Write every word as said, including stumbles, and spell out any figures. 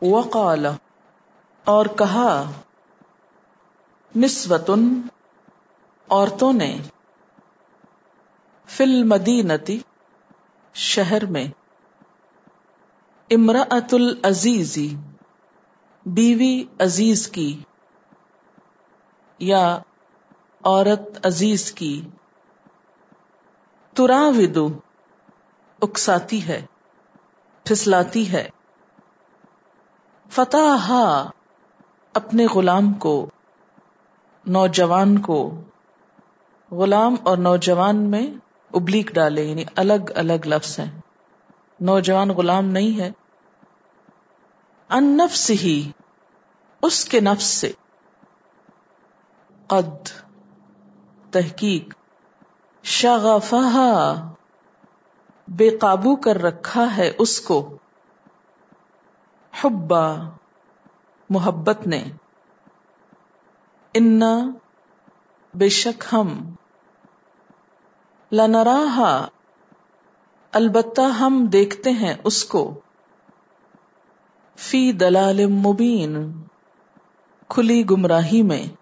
وقال اور کہا، نسوۃن عورتوں نے، فی المدینتی شہر میں، امرأۃ العزیز بیوی عزیز کی یا عورت عزیز کی، تراود اکساتی ہے، پھسلاتی ہے، فتاہا اپنے غلام کو، نوجوان کو، غلام اور نوجوان میں ابلیک ڈالے، یعنی الگ الگ لفظ ہیں، نوجوان غلام نہیں ہے، ان نفس ہی اس کے نفس سے، قد تحقیق، شغفہا بے قابو کر رکھا ہے اس کو، حبا محبت نے، انا بے شک ہم، لنراہا البتہ ہم دیکھتے ہیں اس کو، فی دلال مبین کھلی گمراہی میں،